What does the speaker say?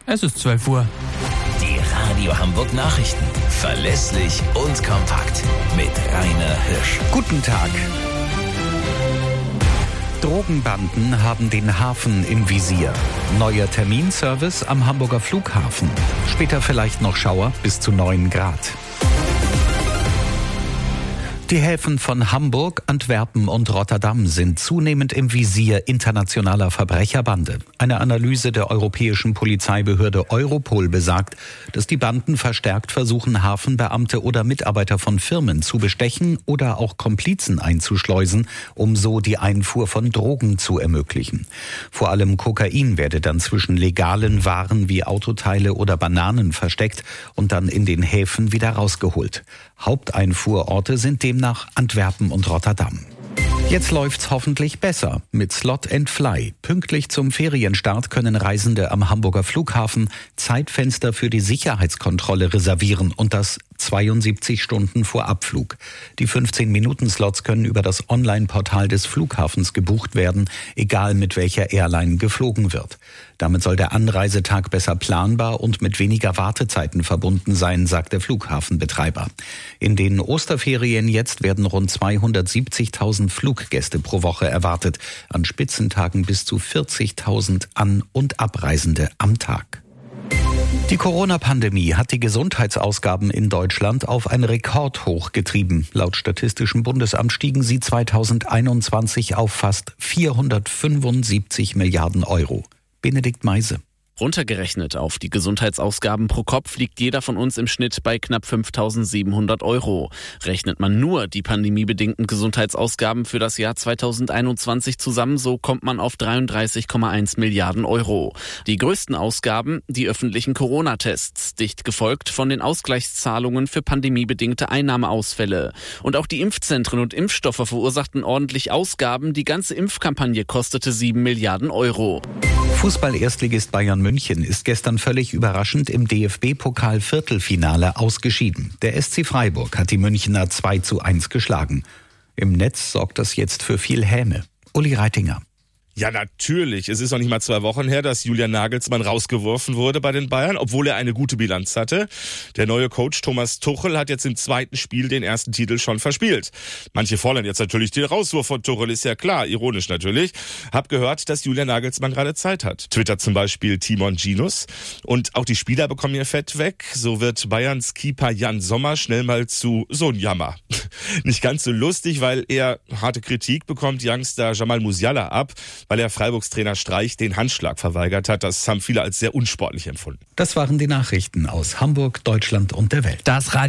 Es ist 12 Uhr. Die Radio Hamburg Nachrichten. Verlässlich und kompakt. Mit Rainer Hirsch. Guten Tag. Drogenbanden haben den Hafen im Visier. Neuer Terminservice am Hamburger Flughafen. Später vielleicht noch Schauer bis zu 9 Grad. Die Häfen von Hamburg, Antwerpen und Rotterdam sind zunehmend im Visier internationaler Verbrecherbande. Eine Analyse der europäischen Polizeibehörde Europol besagt, dass die Banden verstärkt versuchen, Hafenbeamte oder Mitarbeiter von Firmen zu bestechen oder auch Komplizen einzuschleusen, um so die Einfuhr von Drogen zu ermöglichen. Vor allem Kokain werde dann zwischen legalen Waren wie Autoteile oder Bananen versteckt und dann in den Häfen wieder rausgeholt. Haupteinfuhrorte sind demnach Antwerpen und Rotterdam. Jetzt läuft's hoffentlich besser mit Slot & Fly. Pünktlich zum Ferienstart können Reisende am Hamburger Flughafen Zeitfenster für die Sicherheitskontrolle reservieren und das 72 Stunden vor Abflug. Die 15-Minuten-Slots können über das Online-Portal des Flughafens gebucht werden, egal mit welcher Airline geflogen wird. Damit soll der Anreisetag besser planbar und mit weniger Wartezeiten verbunden sein, sagt der Flughafenbetreiber. In den Osterferien jetzt werden rund 270.000 Fluggäste pro Woche erwartet, an Spitzentagen bis zu 40.000 An- und Abreisende am Tag. Die Corona-Pandemie hat die Gesundheitsausgaben in Deutschland auf ein Rekordhoch getrieben. Laut Statistischem Bundesamt stiegen sie 2021 auf fast 475 Milliarden Euro. Benedikt Meise. Runtergerechnet auf die Gesundheitsausgaben pro Kopf liegt jeder von uns im Schnitt bei knapp 5.700 Euro. Rechnet man nur die pandemiebedingten Gesundheitsausgaben für das Jahr 2021 zusammen, so kommt man auf 33,1 Milliarden Euro. Die größten Ausgaben, die öffentlichen Corona-Tests, dicht gefolgt von den Ausgleichszahlungen für pandemiebedingte Einnahmeausfälle. Und auch die Impfzentren und Impfstoffe verursachten ordentlich Ausgaben. Die ganze Impfkampagne kostete 7 Milliarden Euro. Fußball-Erstligist Bayern München ist gestern völlig überraschend im DFB-Pokal-Viertelfinale ausgeschieden. Der SC Freiburg hat die Münchner 2:1 geschlagen. Im Netz sorgt das jetzt für viel Häme. Uli Reitinger. Ja, natürlich. Es ist noch nicht mal 2 Wochen her, dass Julian Nagelsmann rausgeworfen wurde bei den Bayern, obwohl er eine gute Bilanz hatte. Der neue Coach Thomas Tuchel hat jetzt im zweiten Spiel den ersten Titel schon verspielt. Manche fordern jetzt natürlich den Rauswurf von Tuchel, ist ja klar, ironisch natürlich. Hab gehört, dass Julian Nagelsmann gerade Zeit hat. Twittert zum Beispiel Timon Ginus. Und auch die Spieler bekommen ihr Fett weg. So wird Bayerns Keeper Jan Sommer schnell mal zu so ein Jammer. Nicht ganz so lustig, weil er harte Kritik bekommt Youngster Jamal Musiala ab, weil er Freiburgs Trainer Streich den Handschlag verweigert hat. Das haben viele als sehr unsportlich empfunden. Das waren die Nachrichten aus Hamburg, Deutschland und der Welt. Das